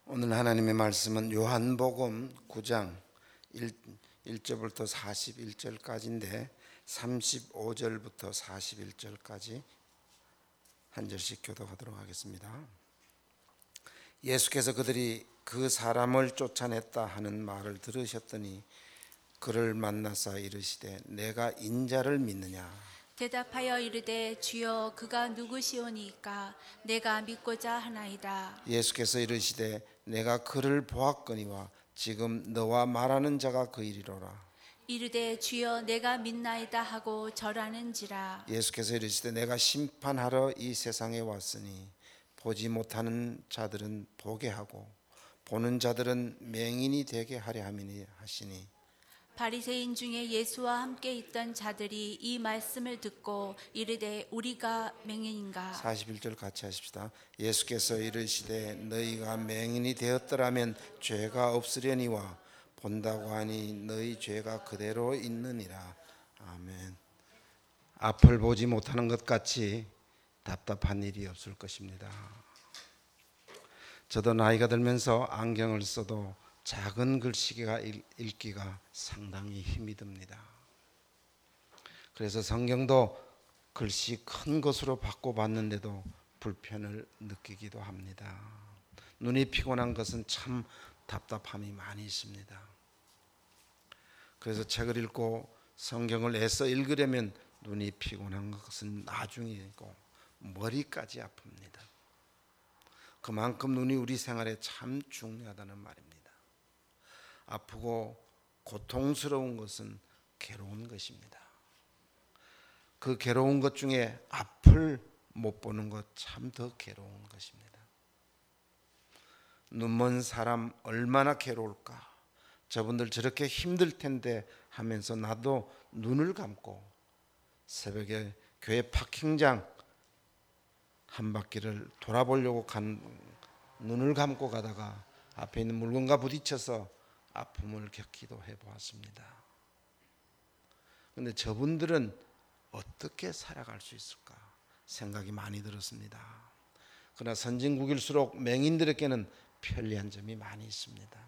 오늘 하나님의 말씀은 요한복음 9장 1절부터 41절까지인데 35절부터 41절까지 한 절씩 교독하도록 하겠습니다. 예수께서 그들이 그 사람을 쫓아냈다 하는 말을 들으셨더니 그를 만나사 이르시되 내가 인자를 믿느냐? 대답하여 이르되 주여 그가 누구시오니까 내가 믿고자 하나이다. 예수께서 이르시되 내가 그를 보았거니와 지금 너와 말하는 자가 그이리로라. 이르되 주여 내가 믿나이다 하고 절하는지라. 예수께서 이르시되 내가 심판하러 이 세상에 왔으니 보지 못하는 자들은 보게 하고 보는 자들은 맹인이 되게 하려 함이니 하시니 바리새인 중에 예수와 함께 있던 자들이 이 말씀을 듣고 이르되 우리가 맹인인가? 41절 같이 하십시다. 예수께서 이르시되 너희가 맹인이 되었더라면 죄가 없으려니와 본다고 하니 너희 죄가 그대로 있느니라. 아멘. 앞을 보지 못하는 것 같이 답답한 일이 없을 것입니다. 저도 나이가 들면서 안경을 써도 작은 글씨가 읽기가 상당히 힘이 듭니다. 그래서 성경도 글씨 큰 것으로 바꿔봤는데도 불편을 느끼기도 합니다. 눈이 피곤한 것은 참 답답함이 많이 있습니다. 그래서 책을 읽고 성경을 애써 읽으려면 눈이 피곤한 것은 나중이고 머리까지 아픕니다. 그만큼 눈이 우리 생활에 참 중요하다는 말입니다. 아프고 고통스러운 것은 괴로운 것입니다. 그 괴로운 것 중에 앞을 못 보는 것 참 더 괴로운 것입니다. 눈먼 사람 얼마나 괴로울까? 저분들 저렇게 힘들 텐데 하면서 나도 눈을 감고 새벽에 교회 파킹장 한 바퀴를 돌아보려고 눈을 감고 가다가 앞에 있는 물건과 부딪혀서 아픔을 겪기도 해보았습니다. 그런데 저분들은 어떻게 살아갈 수 있을까 생각이 많이 들었습니다. 그러나 선진국일수록 맹인들에게는 편리한 점이 많이 있습니다.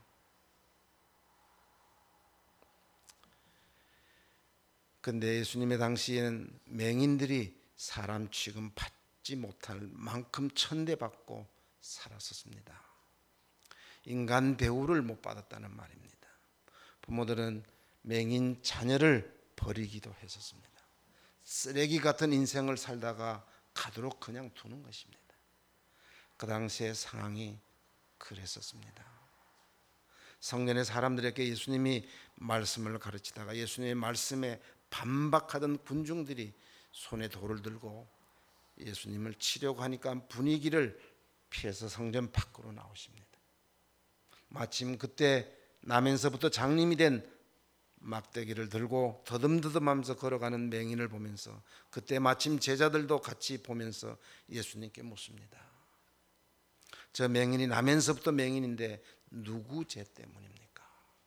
그런데 예수님의 당시에는 맹인들이 사람 취급 받지 못할 만큼 천대받고 살았었습니다. 인간 대우를 못 받았다는 말입니다. 부모들은 맹인 자녀를 버리기도 했었습니다. 쓰레기 같은 인생을 살다가 가도록 그냥 두는 것입니다. 그 당시의 상황이 그랬었습니다. 성전의 사람들에게 예수님이 말씀을 가르치다가 예수님의 말씀에 반박하던 군중들이 손에 돌을 들고 예수님을 치려고 하니까 분위기를 피해서 성전 밖으로 나오십니다. 마침 그때 나면서부터 장님이 된 막대기를 들고 더듬더듬하면서 걸어가는 맹인을 보면서 그때 마침 제자들도 같이 보면서 예수님께 묻습니다. 저 맹인이 나면서부터 맹인인데 누구 죄 때문입니까?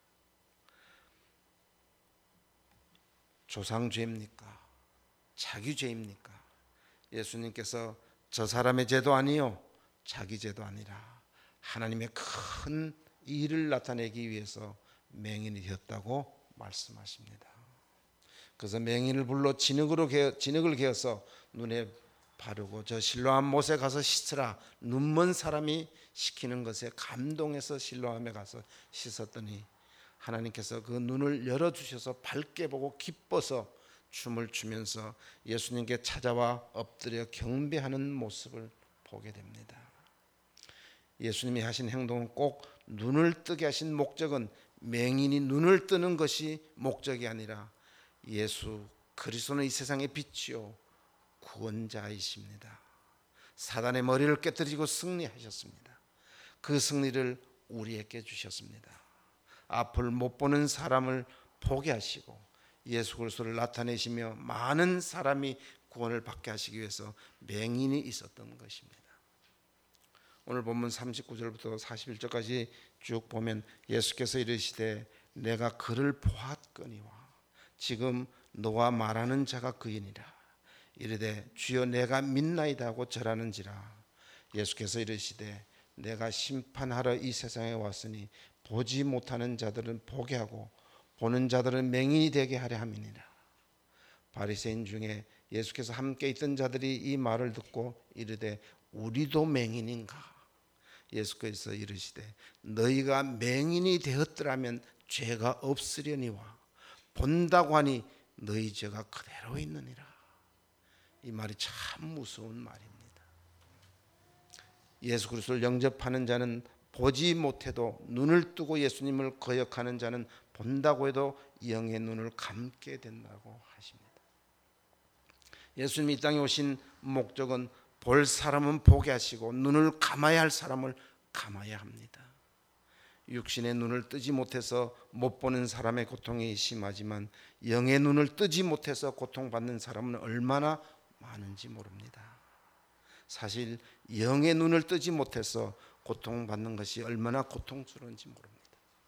조상 죄입니까? 자기 죄입니까? 예수님께서 저 사람의 죄도 아니요 자기 죄도 아니라 하나님의 큰 일을 나타내기 위해서 맹인이 되었다고 말씀하십니다. 그래서 맹인을 불러 진흙을 개어서 눈에 바르고 저 실로암 못에 가서 씻으라. 눈먼 사람이 시키는 것에 감동해서 실로암에 가서 씻었더니 하나님께서 그 눈을 열어주셔서 밝게 보고 기뻐서 춤을 추면서 예수님께 찾아와 엎드려 경배하는 모습을 보게 됩니다. 예수님이 하신 행동은 꼭 눈을 뜨게 하신 목적은 맹인이 눈을 뜨는 것이 목적이 아니라 예수 그리스도는 이 세상의 빛이요 구원자이십니다. 사단의 머리를 깨뜨리고 승리하셨습니다. 그 승리를 우리에게 주셨습니다. 앞을 못 보는 사람을 보게 하시고 예수 그리스도를 나타내시며 많은 사람이 구원을 받게 하시기 위해서 맹인이 있었던 것입니다. 오늘 본문 39절부터 41절까지 쭉 보면 예수께서 이르시되 내가 그를 보았거니와 지금 너와 말하는 자가 그이니라. 이르되 주여 내가 믿나이다 하고 절하는지라. 예수께서 이르시되 내가 심판하러 이 세상에 왔으니 보지 못하는 자들은 보게 하고 보는 자들은 맹인이 되게 하려 함이니라. 바리새인 중에 예수께서 함께 있던 자들이 이 말을 듣고 이르되 우리도 맹인인가? 예수께서 이르시되 너희가 맹인이 되었더라면 죄가 없으려니와 본다고 하니 너희 죄가 그대로 있느니라. 이 말이 참 무서운 말입니다. 예수 그리스도를 영접하는 자는 보지 못해도 눈을 뜨고 예수님을 거역하는 자는 본다고 해도 영의 눈을 감게 된다고 하십니다. 예수님이 이 땅에 오신 목적은 볼 사람은 보게 하시고 눈을 감아야 할 사람을 감아야 합니다. 육신의 눈을 뜨지 못해서 못 보는 사람의 고통이 심하지만 영의 눈을 뜨지 못해서 고통받는 사람은 얼마나 많은지 모릅니다. 사실 영의 눈을 뜨지 못해서 고통받는 것이 얼마나 고통스러운지 모릅니다.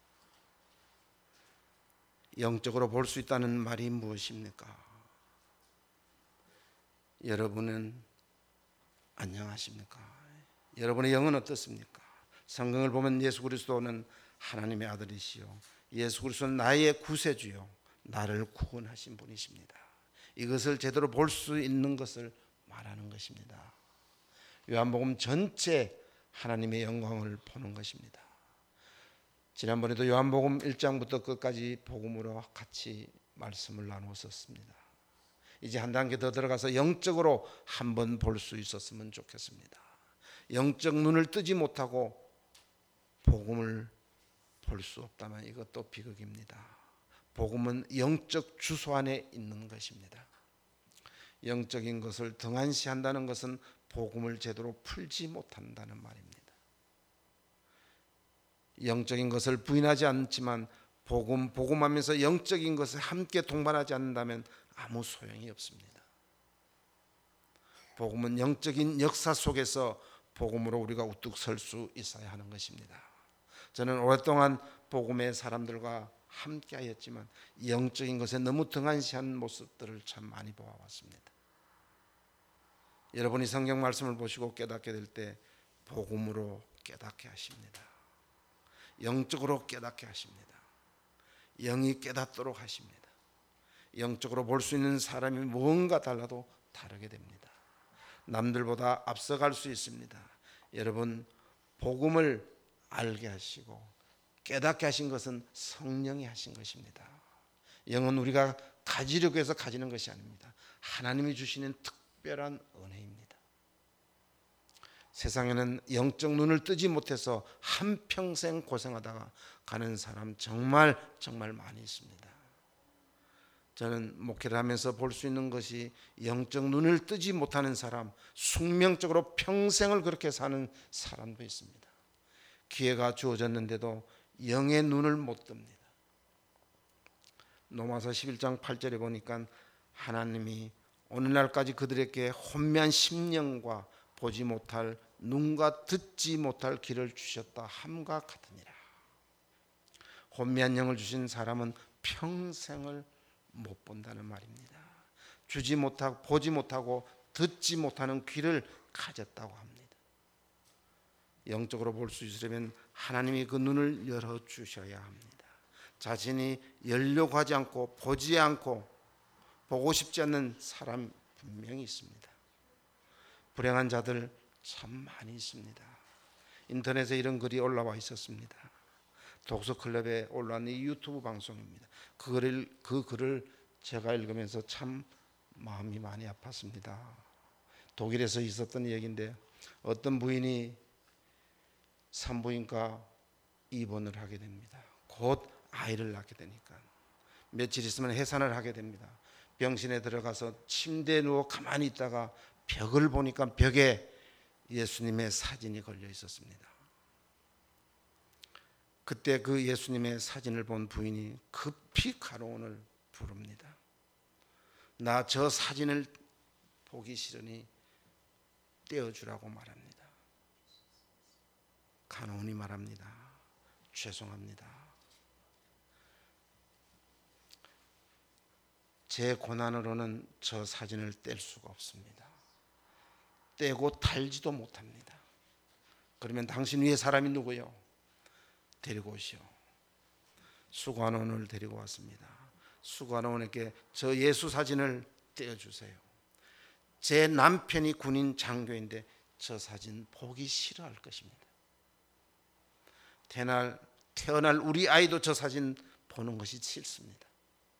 영적으로 볼 수 있다는 말이 무엇입니까? 여러분은 안녕하십니까? 여러분의 영은 어떻습니까? 성경을 보면 예수 그리스도는 하나님의 아들이시요 예수 그리스도는 나의 구세주요 나를 구원하신 분이십니다. 이것을 제대로 볼 수 있는 것을 말하는 것입니다. 요한복음 전체 하나님의 영광을 보는 것입니다. 지난번에도 요한복음 1장부터 끝까지 복음으로 같이 말씀을 나누었습니다. 이제 한 단계 더 들어가서 영적으로 한번 볼 수 있었으면 좋겠습니다. 영적 눈을 뜨지 못하고 복음을 볼 수 없다면 이것도 비극입니다. 복음은 영적 주소 안에 있는 것입니다. 영적인 것을 등한시한다는 것은 복음을 제대로 풀지 못한다는 말입니다. 영적인 것을 부인하지 않지만 복음하면서 영적인 것을 함께 동반하지 않는다면 아무 소용이 없습니다. 복음은 영적인 역사 속에서 복음으로 우리가 우뚝 설 수 있어야 하는 것입니다. 저는 오랫동안 복음의 사람들과 함께 하였지만 영적인 것에 너무 등한시한 모습들을 참 많이 보아왔습니다. 여러분이 성경 말씀을 보시고 깨닫게 될 때 복음으로 깨닫게 하십니다. 영적으로 깨닫게 하십니다. 영이 깨닫도록 하십니다. 영적으로 볼 수 있는 사람이 무언가 달라도 다르게 됩니다. 남들보다 앞서갈 수 있습니다. 여러분 복음을 알게 하시고 깨닫게 하신 것은 성령이 하신 것입니다. 영은 우리가 가지려고 해서 가지는 것이 아닙니다. 하나님이 주시는 특별한 은혜입니다. 세상에는 영적 눈을 뜨지 못해서 한평생 고생하다가 가는 사람 정말 많이 있습니다. 저는 목회를 하면서 볼 수 있는 것이 영적 눈을 뜨지 못하는 사람, 숙명적으로 평생을 그렇게 사는 사람도 있습니다. 기회가 주어졌는데도 영의 눈을 못 뜹니다. 로마서 11장 8절에 보니까 하나님이 오늘날까지 그들에게 혼미한 심령과 보지 못할 눈과 듣지 못할 귀를 주셨다 함과 같으니라. 혼미한 영을 주신 사람은 평생을 못 본다는 말입니다. 보지 못하고 듣지 못하는 귀를 가졌다고 합니다. 영적으로 볼 수 있으려면 하나님이 그 눈을 열어주셔야 합니다. 자신이 열려고 하지 않고 보지 않고 보고 싶지 않는 사람 분명히 있습니다. 불행한 자들 참 많이 있습니다. 인터넷에 이런 글이 올라와 있었습니다. 독서클럽에 올라온 이 유튜브 방송입니다. 그 글을 제가 읽으면서 참 마음이 많이 아팠습니다. 독일에서 있었던 얘기인데 어떤 부인이 산부인과 입원을 하게 됩니다. 곧 아이를 낳게 되니까 며칠 있으면 해산을 하게 됩니다. 병실에 들어가서 침대에 누워 가만히 있다가 벽을 보니까 벽에 예수님의 사진이 걸려 있었습니다. 그때 그 예수님의 사진을 본 부인이 급히 간호원을 부릅니다. 나 저 사진을 보기 싫으니 떼어주라고 말합니다. 간호원이 말합니다. 죄송합니다. 제 고난으로는 저 사진을 뗄 수가 없습니다. 떼고 달지도 못합니다. 그러면 당신 위에 사람이 누구요? 데리고 오시오. 수관원을 데리고 왔습니다. 수관원에게 저 예수 사진을 떼어주세요. 제 남편이 군인 장교인데 저 사진 보기 싫어할 것입니다. 태어날 우리 아이도 저 사진 보는 것이 싫습니다.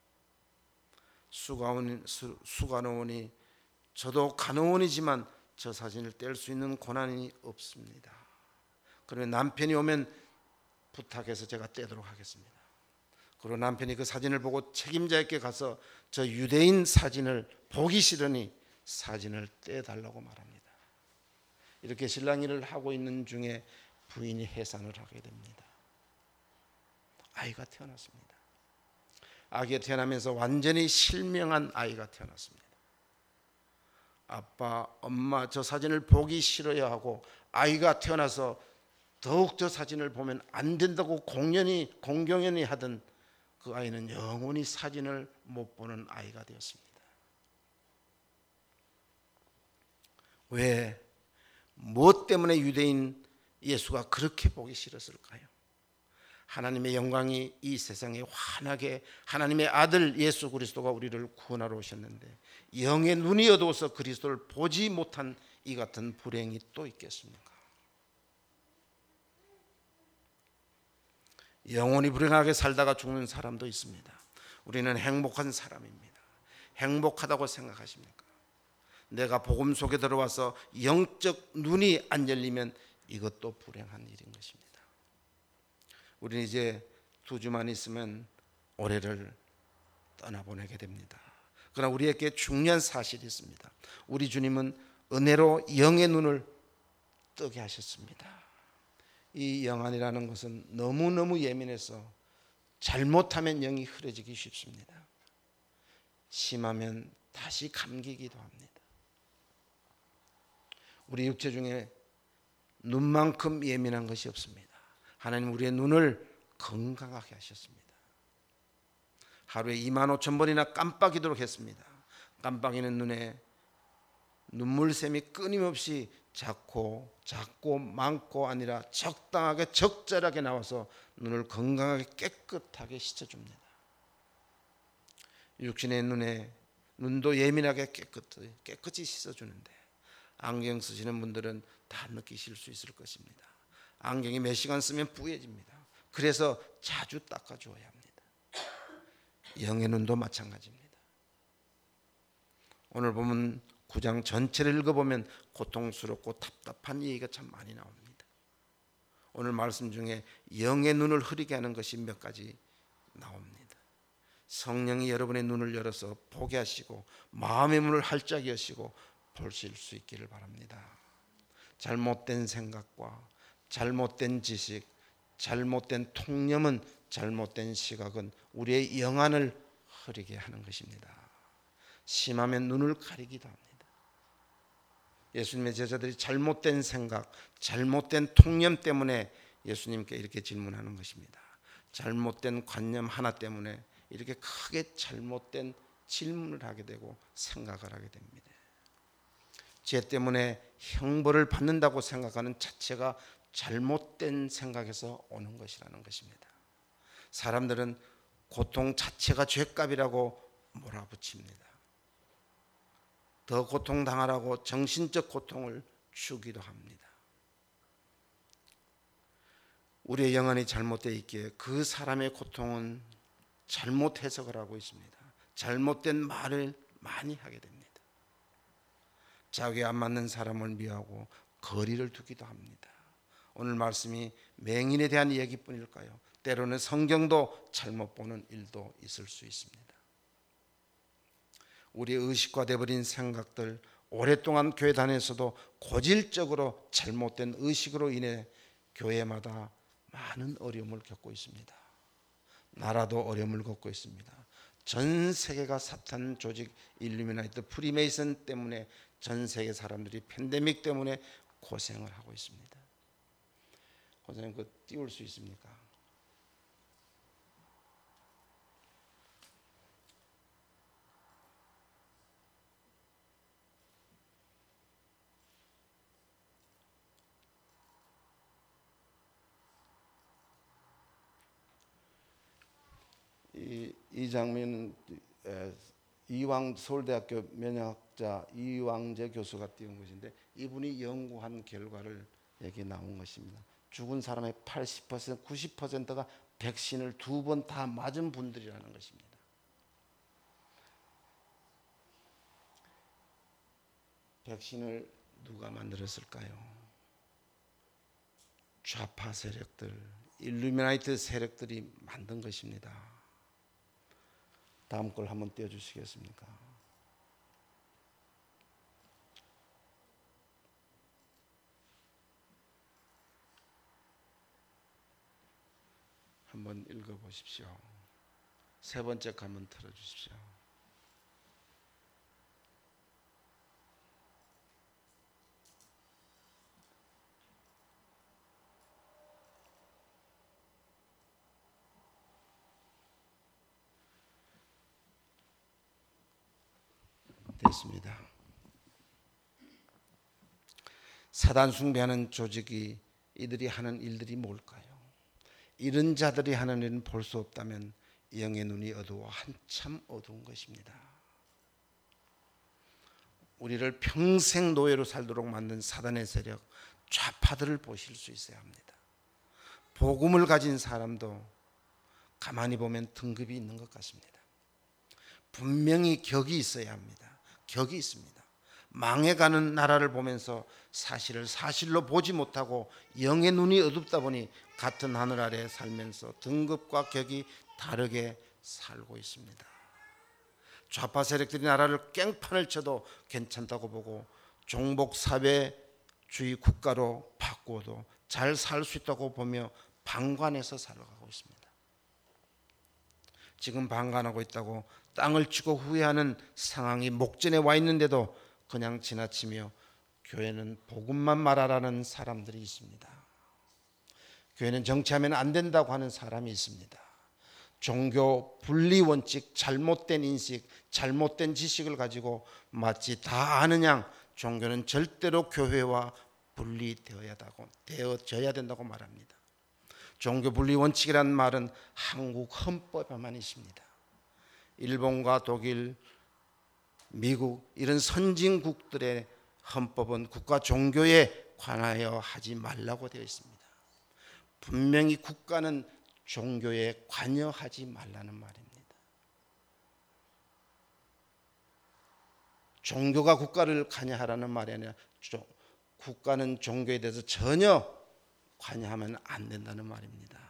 수관원이 저도 간호원이지만 저 사진을 뗄 수 있는 권한이 없습니다. 그러면 남편이 오면 부탁해서 제가 떼도록 하겠습니다. 그리고 남편이 그 사진을 보고 책임자에게 가서 저 유대인 사진을 보기 싫으니 사진을 떼달라고 말합니다. 이렇게 신랑 일을 하고 있는 중에 부인이 해산을 하게 됩니다. 아이가 태어났습니다. 아기가 태어나면서 완전히 실명한 아이가 태어났습니다. 아빠, 엄마 저 사진을 보기 싫어야 하고 아이가 태어나서 더욱 저 사진을 보면 안 된다고 공경연히 하던 그 아이는 영원히 사진을 못 보는 아이가 되었습니다. 왜? 무엇 때문에 유대인 예수가 그렇게 보기 싫었을까요? 하나님의 영광이 이 세상에 환하게 하나님의 아들 예수 그리스도가 우리를 구원하러 오셨는데 영의 눈이 어두워서 그리스도를 보지 못한 이 같은 불행이 또 있겠습니까? 영원히 불행하게 살다가 죽는 사람도 있습니다. 우리는 행복한 사람입니다. 행복하다고 생각하십니까? 내가 복음 속에 들어와서 영적 눈이 안 열리면 이것도 불행한 일인 것입니다. 우리는 이제 2주만 있으면 올해를 떠나보내게 됩니다. 그러나 우리에게 중요한 사실이 있습니다. 우리 주님은 은혜로 영의 눈을 뜨게 하셨습니다. 이 영안이라는 것은 너무너무 예민해서 잘못하면 영이 흐려지기 쉽습니다. 심하면 다시 감기기도 합니다. 우리 육체 중에 눈만큼 예민한 것이 없습니다. 하나님 우리의 눈을 건강하게 하셨습니다. 하루에 25,000번이나 깜빡이도록 했습니다. 깜빡이는 눈에 눈물샘이 끊임없이 작고 많고 아니라 적당하게 적절하게 나와서 눈을 건강하게 깨끗하게 씻어줍니다. 육신의 눈도 예민하게 깨끗이 씻어주는데 안경 쓰시는 분들은 다 느끼실 수 있을 것입니다. 안경이 몇 시간 쓰면 뿌얘집니다. 그래서 자주 닦아주어야 합니다. 영의 눈도 마찬가지입니다. 오늘 보면 9장 전체를 읽어보면 고통스럽고 답답한 얘기가 참 많이 나옵니다. 오늘 말씀 중에 영의 눈을 흐리게 하는 것이 몇 가지 나옵니다. 성령이 여러분의 눈을 열어서 보게 하시고 마음의 문을 활짝 여시고 보실 수 있기를 바랍니다. 잘못된 생각과 잘못된 지식, 잘못된 통념은 잘못된 시각은 우리의 영안을 흐리게 하는 것입니다. 심하면 눈을 가리기도 합니다. 예수님의 제자들이 잘못된 생각, 잘못된 통념 때문에 예수님께 이렇게 질문하는 것입니다. 잘못된 관념 하나 때문에 이렇게 크게 잘못된 질문을 하게 되고 생각을 하게 됩니다. 죄 때문에 형벌을 받는다고 생각하는 자체가 잘못된 생각에서 오는 것이라는 것입니다. 사람들은 고통 자체가 죄값이라고 몰아붙입니다. 더 고통당하라고 정신적 고통을 주기도 합니다. 우리의 영혼이 잘못되어 있기에 그 사람의 고통은 잘못 해석을 하고 있습니다. 잘못된 말을 많이 하게 됩니다. 자기에 안 맞는 사람을 미워하고 거리를 두기도 합니다. 오늘 말씀이 맹인에 대한 얘기뿐일까요? 때로는 성경도 잘못 보는 일도 있을 수 있습니다. 우리의 의식화되어버린 생각들, 오랫동안 교회 다녔어도 고질적으로 잘못된 의식으로 인해 교회마다 많은 어려움을 겪고 있습니다. 나라도 어려움을 겪고 있습니다. 전 세계가 사탄 조직 일루미나이트 프리메이슨 때문에 전 세계 사람들이 팬데믹 때문에 고생을 하고 있습니다. 권사님 그거 띄울 수 있습니까? 이 장면은 서울대학교 면역학자 이왕재 교수가 띄운 것인데, 이분이 연구한 결과를 여기 나온 것입니다. 죽은 사람의 80%, 90%가 백신을 2번 다 맞은 분들이라는 것입니다. 백신을 누가 만들었을까요? 좌파 세력들, 일루미나이트 세력들이 만든 것입니다. 다음 걸 한번 띄워주시겠습니까? 한번 읽어보십시오. 세 번째 거 한번 틀어주십시오. 됐습니다. 사단 숭배하는 조직이 이들이 하는 일들이 뭘까요? 이런 자들이 하는 일은 볼 수 없다면 영의 눈이 어두워 한참 어두운 것입니다. 우리를 평생 노예로 살도록 만든 사단의 세력, 좌파들을 보실 수 있어야 합니다. 복음을 가진 사람도 가만히 보면 등급이 있는 것 같습니다. 분명히 격이 있어야 합니다. 격이 있습니다. 망해가는 나라를 보면서 사실을 사실로 보지 못하고 영의 눈이 어둡다 보니 같은 하늘 아래 살면서 등급과 격이 다르게 살고 있습니다. 좌파 세력들이 나라를 깽판을 쳐도 괜찮다고 보고 종복 사회주의 국가로 바꾸어도 잘 살 수 있다고 보며 방관해서 살아가고 있습니다. 지금 방관하고 있다고 땅을 치고 후회하는 상황이 목전에 와 있는데도 그냥 지나치며 교회는 복음만 말하라는 사람들이 있습니다. 교회는 정치하면 안 된다고 하는 사람이 있습니다. 종교 분리 원칙, 잘못된 인식, 잘못된 지식을 가지고 마치 다 아는 양 종교는 절대로 교회와 분리되어야 된다고 말합니다. 종교 분리 원칙이라는 말은 한국 헌법에만 있습니다. 일본과 독일, 미국 이런 선진국들의 헌법은 국가 종교에 관하여 하지 말라고 되어 있습니다. 분명히 국가는 종교에 관여하지 말라는 말입니다. 종교가 국가를 관여하라는 말이 아니라 국가는 종교에 대해서 전혀 관여하면 안 된다는 말입니다.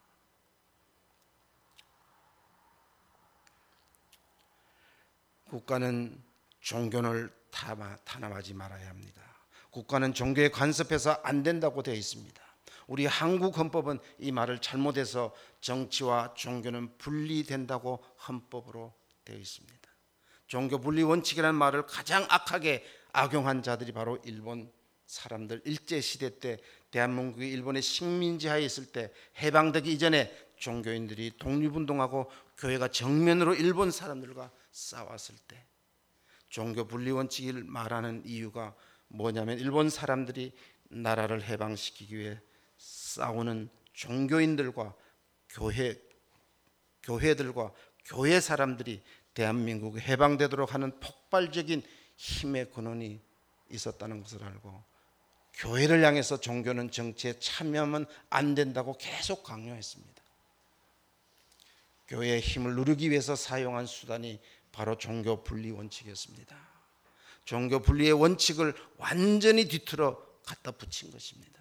국가는 종교를 탄압하지 말아야 합니다. 국가는 종교에 간섭해서 안 된다고 되어 있습니다. 우리 한국 헌법은 이 말을 잘못해서 정치와 종교는 분리된다고 헌법으로 되어 있습니다. 종교 분리 원칙이라는 말을 가장 악하게 악용한 자들이 바로 일본 사람들. 일제시대 때 대한민국이 일본의 식민지하에 있을 때 해방되기 이전에 종교인들이 독립운동하고 교회가 정면으로 일본 사람들과 싸웠을 때 종교 분리 원칙을 말하는 이유가 뭐냐면 일본 사람들이 나라를 해방시키기 위해 싸우는 종교인들과 교회들과 교회 사람들이 대한민국이 해방되도록 하는 폭발적인 힘의 근원이 있었다는 것을 알고 교회를 향해서 종교는 정치에 참여하면 안 된다고 계속 강요했습니다. 교회의 힘을 누르기 위해서 사용한 수단이 바로 종교 분리 원칙이었습니다. 종교 분리의 원칙을 완전히 뒤틀어 갖다 붙인 것입니다.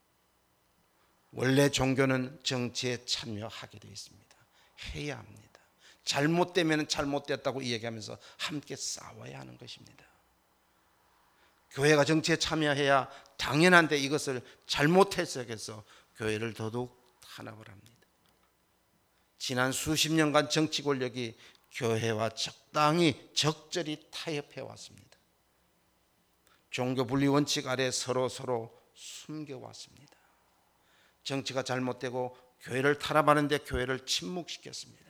원래 종교는 정치에 참여하게 되어 있습니다. 해야 합니다. 잘못되면 잘못됐다고 이야기하면서 함께 싸워야 하는 것입니다. 교회가 정치에 참여해야 당연한데 이것을 잘못해서 교회를 더더욱 탄압을 합니다. 지난 수십 년간 정치 권력이 교회와 적절히 타협해 왔습니다. 종교 분리 원칙 아래 서로 숨겨왔습니다. 정치가 잘못되고 교회를 탄압하는데 교회를 침묵시켰습니다.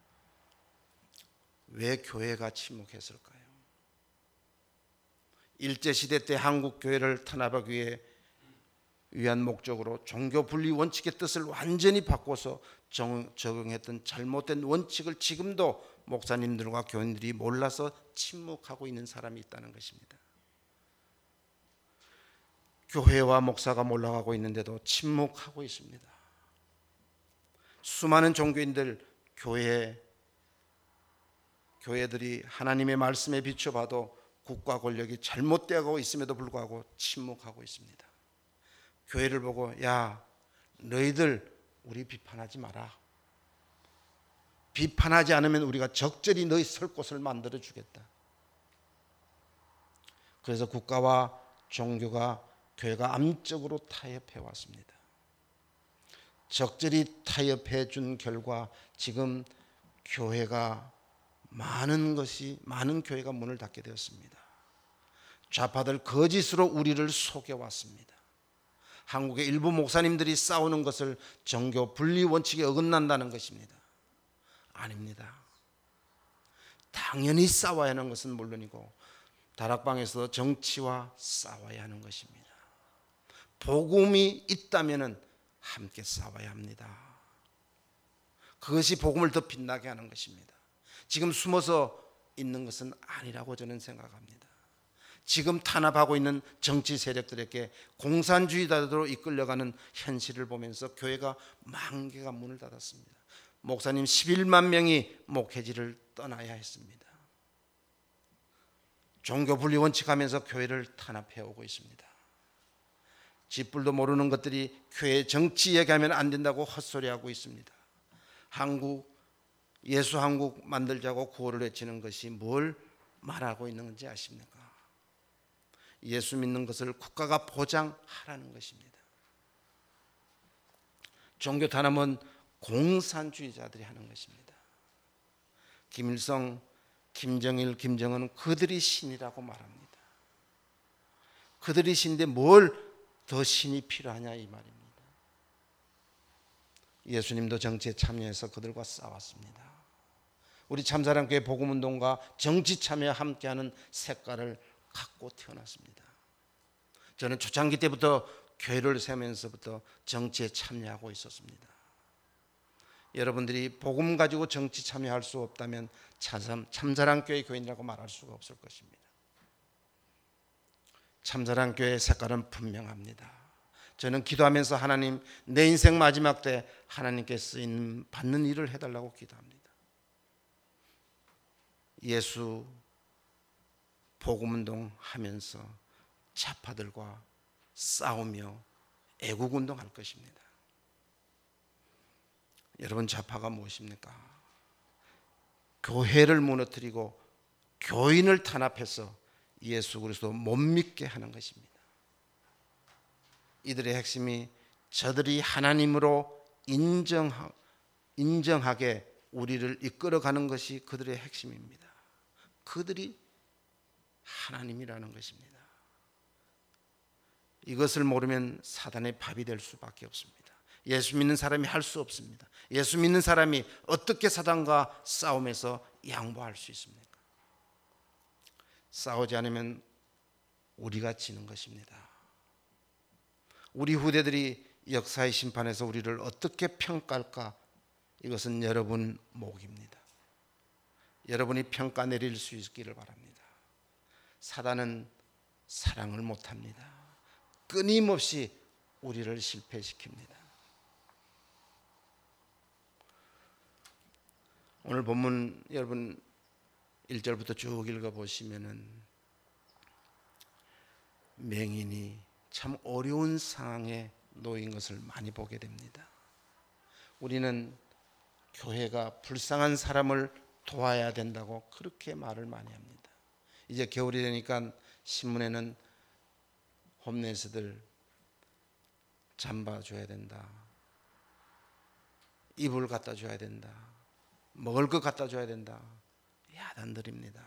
왜 교회가 침묵했을까요? 일제시대 때 한국 교회를 탄압하기 위한 목적으로 종교 분리 원칙의 뜻을 완전히 바꿔서 적용했던 잘못된 원칙을 지금도 목사님들과 교인들이 몰라서 침묵하고 있는 사람이 있다는 것입니다. 교회와 목사가 몰라가고 있는데도 침묵하고 있습니다. 수많은 종교인들, 교회들이 하나님의 말씀에 비춰봐도 국가 권력이 잘못되고 있음에도 불구하고 침묵하고 있습니다. 교회를 보고 야, 너희들 우리 비판하지 마라. 비판하지 않으면 우리가 적절히 너희 설 곳을 만들어 주겠다. 그래서 국가와 종교가 교회가 암적으로 타협해 왔습니다. 적절히 타협해 준 결과 지금 교회가 많은 교회가 문을 닫게 되었습니다. 좌파들 거짓으로 우리를 속여왔습니다. 한국의 일부 목사님들이 싸우는 것을 종교 분리 원칙에 어긋난다는 것입니다. 아닙니다. 당연히 싸워야 하는 것은 물론이고 다락방에서 정치와 싸워야 하는 것입니다. 복음이 있다면 함께 싸워야 합니다. 그것이 복음을 더 빛나게 하는 것입니다. 지금 숨어서 있는 것은 아니라고 저는 생각합니다. 지금 탄압하고 있는 정치 세력들에게 공산주의자로 이끌려가는 현실을 보면서 교회가 만 개가 문을 닫았습니다. 목사님 11만 명이 목회지를 떠나야 했습니다. 종교 분리 원칙하면서 교회를 탄압해오고 있습니다. 쥐뿔도 모르는 것들이 교회 정치 얘기하면 안 된다고 헛소리하고 있습니다. 예수 한국 만들자고 구호를 외치는 것이 뭘 말하고 있는 건지 아십니까? 예수 믿는 것을 국가가 보장하라는 것입니다. 종교 탄압은 공산주의자들이 하는 것입니다. 김일성, 김정일, 김정은은 그들이 신이라고 말합니다. 그들이 신인데 뭘 더 신이 필요하냐 이 말입니다. 예수님도 정치에 참여해서 그들과 싸웠습니다. 우리 참사랑교회 복음운동과 정치 참여와 함께하는 색깔을 갖고 태어났습니다. 저는 초창기 때부터 교회를 세우면서부터 정치에 참여하고 있었습니다. 여러분들이 복음 가지고 정치 참여할 수 없다면 참사랑교회 교인이라고 말할 수가 없을 것입니다. 참사랑교회의 색깔은 분명합니다. 저는 기도하면서 하나님, 내 인생 마지막 때 하나님께 쓰임 받는 일을 해달라고 기도합니다. 예수 복음운동 하면서 좌파들과 싸우며 애국운동할 것입니다. 여러분, 좌파가 무엇입니까? 교회를 무너뜨리고 교인을 탄압해서 예수 그리스도 못 믿게 하는 것입니다. 이들의 핵심이 저들이 하나님으로 인정하게 우리를 이끌어가는 것이 그들의 핵심입니다. 그들이 하나님이라는 것입니다. 이것을 모르면 사단의 밥이 될 수밖에 없습니다. 예수 믿는 사람이 할 수 없습니다. 예수 믿는 사람이 어떻게 사단과 싸움에서 양보할 수 있습니까? 싸우지 않으면 우리가 지는 것입니다. 우리 후대들이 역사의 심판에서 우리를 어떻게 평가할까? 이것은 여러분 몫입니다. 여러분이 평가 내릴 수 있기를 바랍니다. 사단은 사랑을 못합니다. 끊임없이 우리를 실패시킵니다. 오늘 본문 여러분 1절부터 쭉 읽어보시면은 맹인이 참 어려운 상황에 놓인 것을 많이 보게 됩니다. 우리는 교회가 불쌍한 사람을 도와야 된다고 그렇게 말을 많이 합니다. 이제 겨울이 되니까 신문에는 홈레스들 잠바 줘야 된다, 이불 갖다 줘야 된다, 먹을 것 갖다 줘야 된다, 야단들입니다.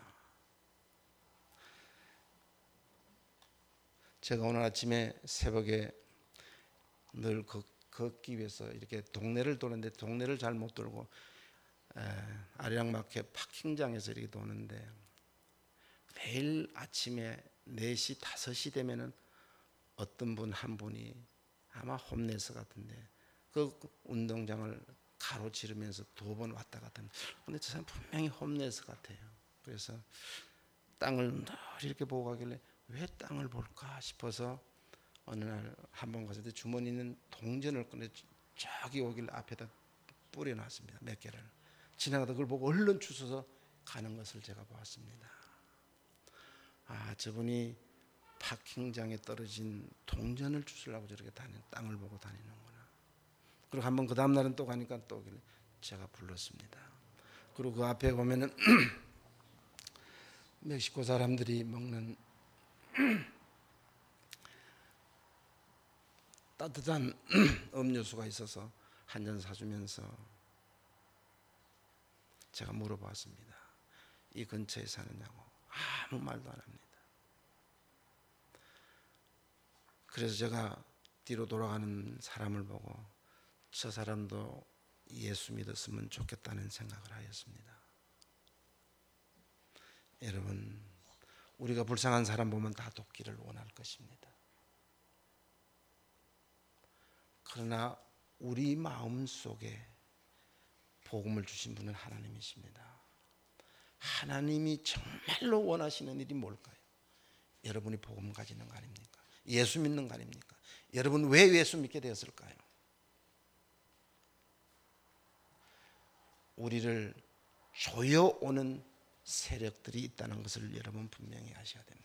제가 오늘 아침에 새벽에 늘 걷기 위해서 이렇게 동네를 도는데 동네를 잘 못 돌고 아리랑마켓 파킹장에서 이렇게 도는데 매일 아침에 4시, 5시 되면은 어떤 분 한 분이 아마 홈레스 같은데 그 운동장을 가로지르면서 2번 왔다 갔다 합니다. 근데 저 사람 분명히 홈레스 같아요. 그래서 땅을 늘 이렇게 보고 가길래 왜 땅을 볼까 싶어서 어느 날 한번 갔을 때 주머니에 있는 동전을 꺼내 저기 오길래 앞에다 뿌려놨습니다. 몇 개를. 지나가다 그걸 보고 얼른 주워서 가는 것을 제가 보았습니다. 아, 저분이 파킹장에 떨어진 동전을 주우려고 저렇게 땅을 보고 다니는구나. 그리고 한번 그 다음 날은 또 가니까 또 제가 불렀습니다. 그리고 그 앞에 보면은 멕시코 사람들이 먹는 따뜻한 음료수가 있어서 한 잔 사주면서 제가 물어봤습니다. 이 근처에 사느냐고. 아무 말도 안 합니다. 그래서 제가 뒤로 돌아가는 사람을 보고 저 사람도 예수 믿었으면 좋겠다는 생각을 하였습니다. 여러분, 우리가 불쌍한 사람 보면 다 돕기를 원할 것입니다. 그러나 우리 마음 속에 복음을 주신 분은 하나님이십니다. 하나님이 정말로 원하시는 일이 뭘까요? 여러분이 복음 가지는 거 아닙니까? 예수 믿는 거 아닙니까? 여러분 왜 예수 믿게 되었을까요? 우리를 조여오는 세력들이 있다는 것을 여러분 분명히 아셔야 됩니다.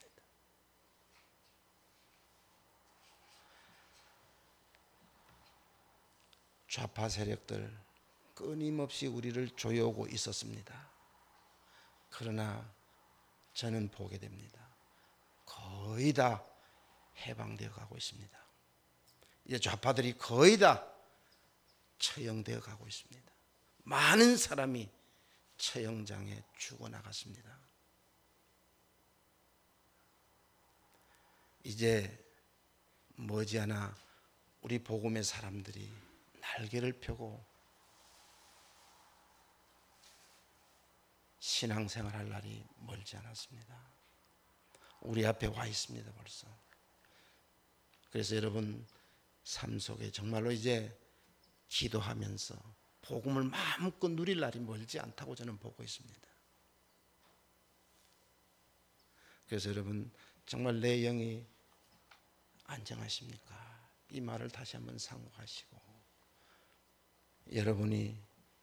좌파 세력들 끊임없이 우리를 조여오고 있었습니다. 그러나 저는 보게 됩니다. 거의 다 해방되어 가고 있습니다. 이제 좌파들이 거의 다 처형되어 가고 있습니다. 많은 사람이 처형장에 죽어나갔습니다. 이제 머지않아 우리 복음의 사람들이 날개를 펴고 신앙생활할 날이 멀지 않았습니다. 우리 앞에 와 있습니다, 벌써. 그래서 여러분 삶 속에 정말로 이제 기도하면서 복음을 마음껏 누릴 날이 멀지 않다고 저는 보고 있습니다. 그래서 여러분 정말 내 영이 안정하십니까? 이 말을 다시 한번 상고하시고 여러분이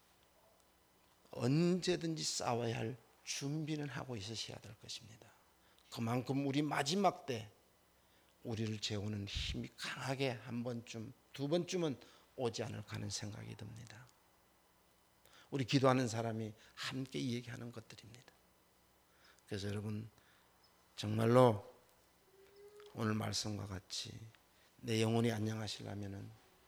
언제든지 싸워야 할 준비는 하고 있으셔야 될 것입니다. 그만큼 우리 마지막 때 우리를 재우는 힘이 강하게 한 번쯤, 두 번쯤은 오지 않을까 하는 생각이 듭니다. 우리 기도하는 사람이 함께 얘기하는 것들입니다. 그래서 여러분 정말로 오늘 말씀과 같이 내 영혼이 안녕하시려면은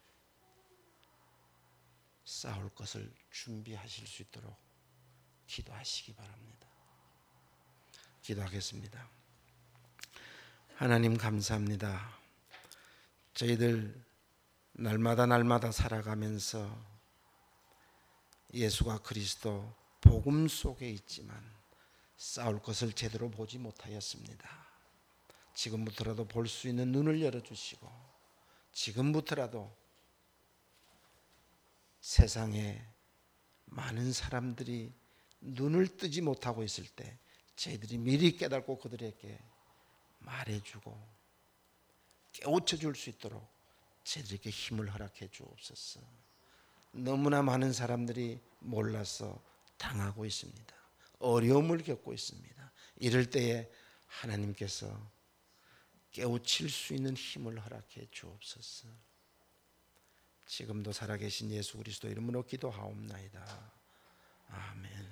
싸울 것을 준비하실 수 있도록 기도하시기 바랍니다. 기도하겠습니다. 하나님 감사합니다. 저희들 날마다 살아가면서 예수가 그리스도 복음 속에 있지만 싸울 것을 제대로 보지 못하였습니다. 지금부터라도 볼 수 있는 눈을 열어주시고 지금부터라도 세상에 많은 사람들이 눈을 뜨지 못하고 있을 때 저희들이 미리 깨닫고 그들에게 말해주고 깨우쳐 줄 수 있도록 저희들에게 힘을 허락해 주옵소서. 너무나 많은 사람들이 몰라서 당하고 있습니다. 어려움을 겪고 있습니다. 이럴 때에 하나님께서 깨우칠 수 있는 힘을 허락해 주옵소서. 지금도 살아계신 예수 그리스도 이름으로 기도하옵나이다. 아멘.